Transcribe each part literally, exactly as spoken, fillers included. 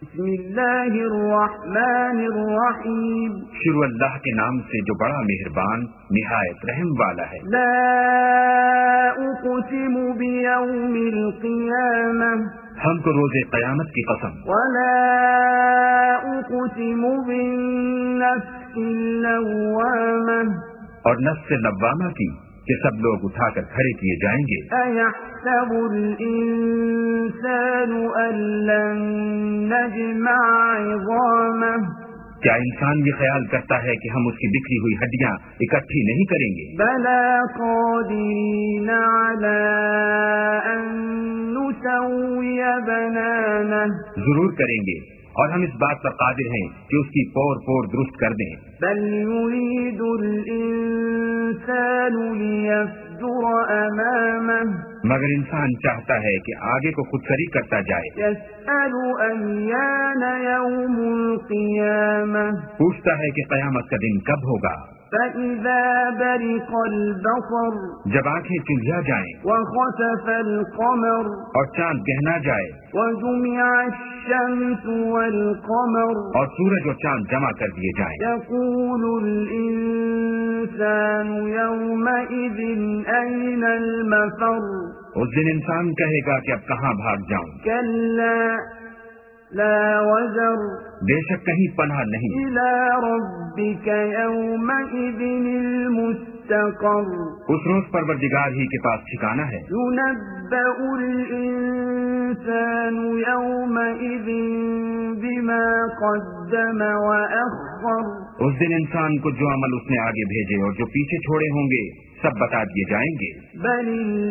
بسم اللہ الرحمن الرحیم، شروع اللہ کے نام سے جو بڑا مہربان نہایت رحم والا ہے۔ لا اقسم بیوم القیامہ، ہم کو روز قیامت کی قسم، ولا اقسم بالنفس اللوامہ، اور نفس لوامہ کی کہ سب لوگ اٹھا کر کھڑے کیے جائیں گے۔ ایحسب الانسان ان لن نجمع عظامہ، کیا انسان یہ خیال کرتا ہے کہ ہم اس کی بکھری ہوئی ہڈیاں اکٹھی نہیں کریں گے؟ بلا قادرین علی ان نسوی بنانہ، ضرور کریں گے، اور ہم اس بات پر قادر ہیں کہ اس کی پور پور درست کر دیں۔ بل یرید الانسان لیفجر امامہ، مگر انسان چاہتا ہے کہ آگے کو خود سری کرتا جائے۔ یسأل ایان یوم القیامہ، پوچھتا ہے کہ قیامت کا دن کب ہوگا۔ فإذا برق البصر، جب آنکھیں چلجھا جائیں وخسف القمر، اور چاند گہنا جائے وجمع الشمس والقمر، اور سورج اور چاند جمع کر دیے جائیں، يقول الإنسان يومئذ أين المفر، اس دن انسان کہے گا کہ اب کہاں بھاگ جاؤں۔ كلا لا وزر، بے شک کہیں پناہ نہیں، إلى ربك يومئذ المستقر، اس روز پروردگار ہی کے پاس ٹھکانہ ہے۔ ينبأ الإنسان يومئذ بما قدم وأخر، اس دن انسان کو جو عمل اس نے آگے بھیجے اور جو پیچھے چھوڑے ہوں گے سب بتا دیے جائیں گے۔ بل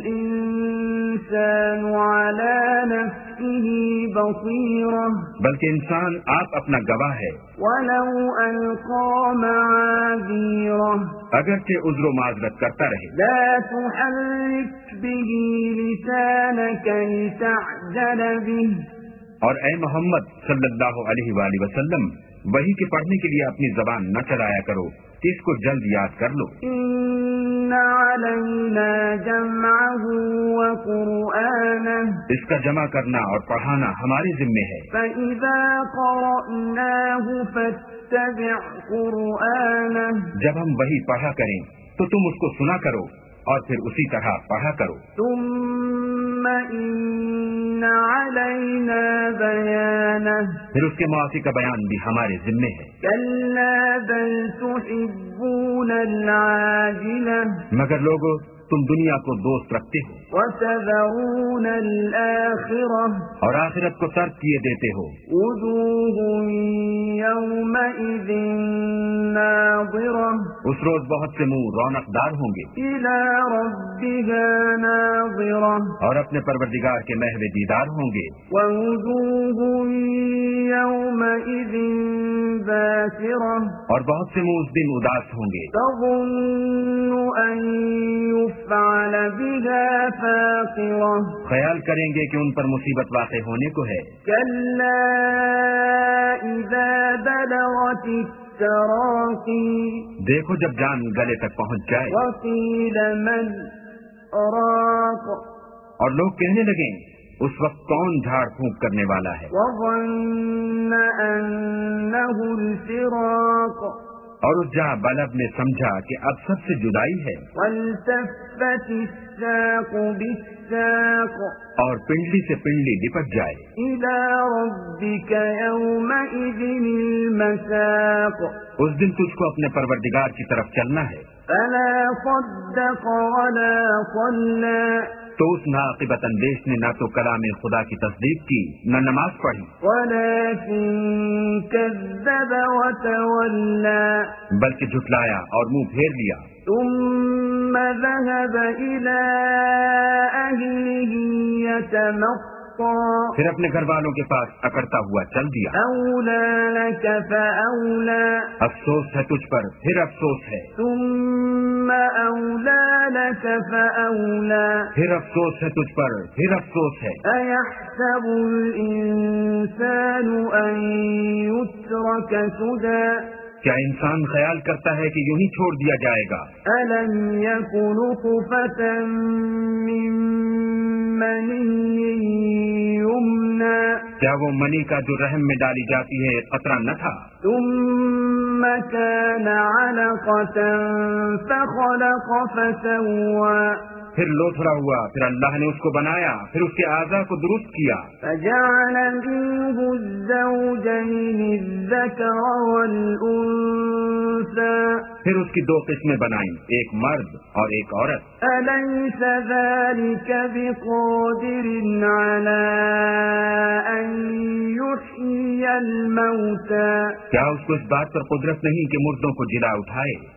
الإنسان على نفسه بصيرة، بلکہ انسان آپ اپنا گواہ ہے، ولو ألقى معاذيره، اگرچہ عذر و معذرت کرتا رہے۔ لا تحرك به لسانك لتعجل به، اور اے محمد صلی اللہ علیہ وآلہ وسلم وحی کے پڑھنے کے لیے اپنی زبان نہ چلایا کرو کہ اس کو جلد یاد کر لو۔ إن علينا جمعه وقرآنه، اس کا جمع کرنا اور پڑھانا ہمارے ذمے ہے۔ فإذا قرأناه فاتبع قرآنه، جب ہم وحی پڑھا کریں تو تم اس کو سنا کرو اور پھر اسی طرح پڑھا کرو۔ ثم إن علينا بيانه، پھر اس کے موافق کا بیان بھی ہمارے ذمے ہے۔ كلا بل تحبون العاجلة، مگر لوگو تم دنیا کو دوست رکھتے ہو وتذرون الآخرة، اور آخرت کو ترک کیے دیتے ہو۔ وجوه يومئذ ناظرة، اس روز بہت سے منہ رونق دار ہوں گے، إلى ربها ناظرة، اور اپنے پروردگار کے محو دیدار ہوں گے۔ ووجوه يومئذ باسرة، اور بہت سے منہ اس دن اداس ہوں گے، تظن أن يفعل بها فاقرة، خیال کریں گے کہ ان پر مصیبت واقع ہونے کو ہے۔ كلا إذا بلغت التراقي، دیکھو جب جان گلے تک پہنچ جائے وقيل من راق، اور لوگ کہنے لگیں اس وقت کون جھاڑ پھونک کرنے والا ہے، وظن أنه الفراق، اور اس جہاں بلب نے سمجھا کہ اب سب سے جدائی ہے، والتفت الساق بالساق، اور پنڈلی سے پنڈلی لپٹ جائے۔ إلى ربك يومئذ المساق، اس دن تجھ کو اپنے پروردگار کی طرف چلنا ہے۔ فلا صدق ولا صلى، تو اس ناقبت اندیش نے نہ تو کلام خدا کی تصدیق کی نہ نماز پڑھی، ولكن كذب وتولى، بلکہ جھٹلایا اور منہ پھیر لیا۔ ثم ذهب إلى أهله يتمطى، پھر اپنے گھر والوں کے پاس اکڑتا ہوا چل دیا۔ أولى لك فأولى، افسوس ہے تجھ پر پھر افسوس ہے، ثم أولى لك فأولى، پھر افسوس ہے تجھ پر پھر افسوس ہے۔ أيحسب الإنسان أن يترك سدى، کیا انسان خیال کرتا ہے کہ یوں ہی چھوڑ دیا جائے گا؟ أَلَمْ يَكُ نُطْفَةً مِّن مَّنِيٍّ يُمْنَىٰ کیا وہ منی کا جو رحم میں ڈالی جاتی ہے قطرہ نہ تھا؟ ثُمَّ كَانَ عَلَقَةً فَخَلَقَ فَسَوَّىٰ پھر لوتھڑا ہوا، پھر اللہ نے اس کو بنایا، پھر اس کے اعضاء کو درست کیا، فَجَعَلَ مِنْهُ الزَّوْجَيْنِ الذَّكَرَ وَالْأُنثَىٰ پھر اس کی دو قسمیں بنائیں، ایک مرد اور ایک عورت۔ أَلَيْسَ ذَلِكَ بِقَادِرٍ عَلَىٰ أَن يُحْيِيَ الْمَوْتَىٰ کیا اس کو اس بات پر قدرت نہیں کہ مردوں کو جلا اٹھائے؟